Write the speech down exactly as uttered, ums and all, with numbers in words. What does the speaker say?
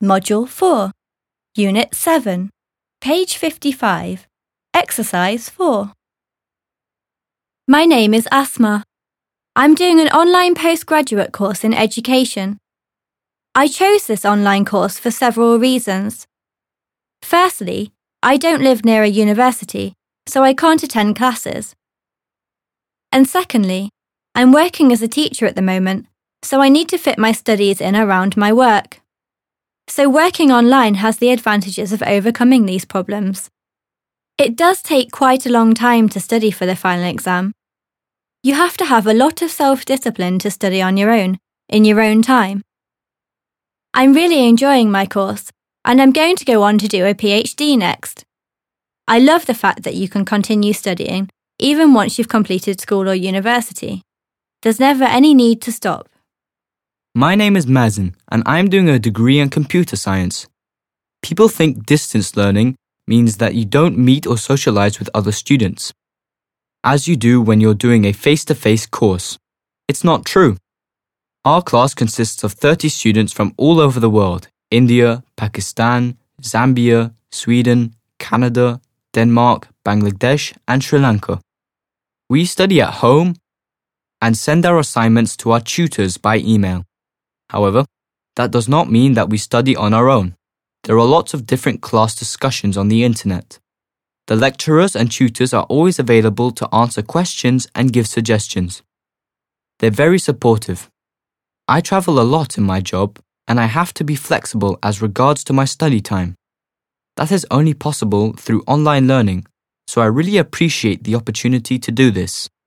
Module four, Unit seven, page fifty-five, Exercise four. My name is Asma. I'm doing an online postgraduate course in education. I chose this online course for several reasons. Firstly, I don't live near a university, so I can't attend classes. And secondly, I'm working as a teacher at the moment, so I need to fit my studies in around my work. So working online has the advantages of overcoming these problems. It does take quite a long time to study for the final exam. You have to have a lot of self-discipline to study on your own, in your own time. I'm really enjoying my course, and I'm going to go on to do a PhD next. I love the fact that you can continue studying, even once you've completed school or university. There's never any need to stop. My name is Mazen, and I'm doing a degree in computer science. People think distance learning means that you don't meet or socialize with other students, as you do when you're doing a face-to-face course. It's not true. Our class consists of thirty students from all over the world: India, Pakistan, Zambia, Sweden, Canada, Denmark, Bangladesh, and Sri Lanka. We study at home and send our assignments to our tutors by email. However, that does not mean that we study on our own. There are lots of different class discussions on the internet. The lecturers and tutors are always available to answer questions and give suggestions. They're very supportive. I travel a lot in my job, and I have to be flexible as regards to my study time. That is only possible through online learning, so I really appreciate the opportunity to do this.